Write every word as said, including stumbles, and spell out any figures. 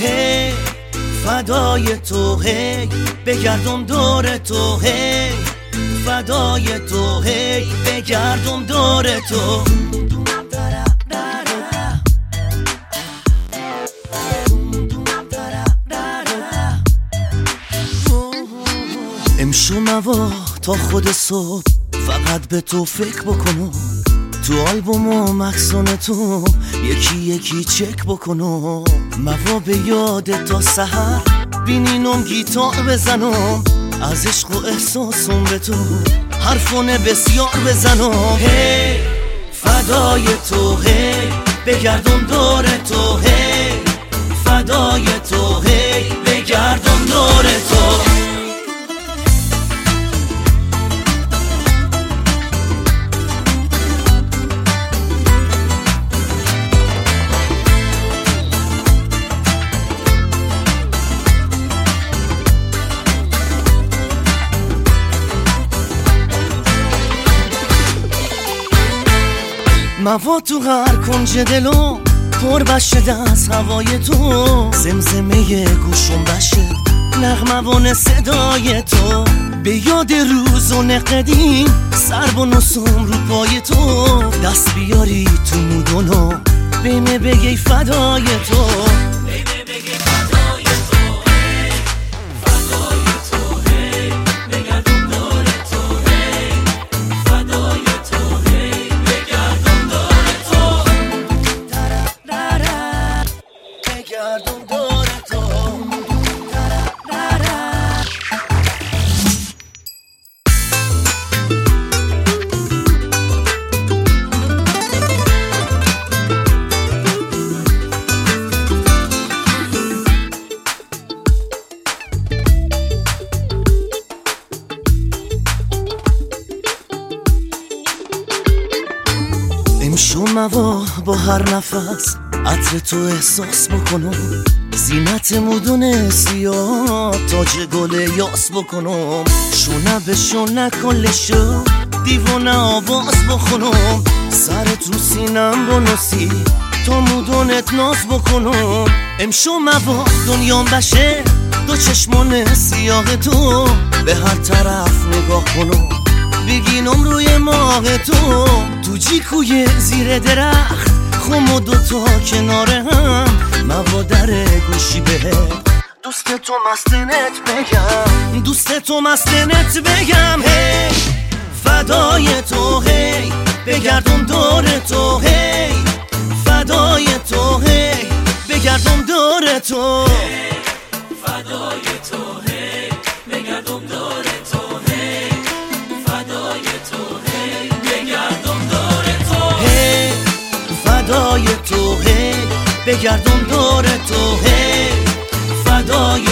هی فدای تو، هی بگردم دور تو، هی فدای تو، هی بگردم دور تو. امشو موا تا خود صبح فقط به تو فکر بکنم، تو آلبوم و مکسون تو یکی یکی چک بکنم، موا به یاد تا سحر بینینم گیتار بزنم، از عشق و احساسم به تو حرفونه بسیار بزنم. هی فدای تو، هی بگردم دور تو، هی فدای تو، هی بگردم دور تو. موا تو هر کنج دلم پر بشه از هوای تو، زمزمه گوشم بشه نغموان صدای تو، به یاد روز و نقدیم سر و نسم رو پای تو، دست بیاری تو مودونو بیمه بگی فدای تو. امشو موا با هر نفس عطر تو احساس بکنم، زینت مودون سیاه تاج گل یاس بکنم، شونه به شونه کلشو دیوانه آواز بخونم، سرت رو سینم بنوسی تا مودونت ناز بکنم. امشو موا دنیام بشه دو چشمان سیاه تو، به هر طرف نگاه کنم بگینم روی ماه تو، تو جیکوی زیر درخت خم و دوتا کنار هم، موا در گوشی بهت دوست تو مستنت بگم، دوست تو مستنت بگم. هی فدای تو، هی بگردم دور تو، هی فدای تو، هی بگردم دور تو، فدای تو، هی بگردم دور تو، هی فدای تو، هی بگردم دور تو، هی فدای تو، هی بگردم دور تو، هی فدای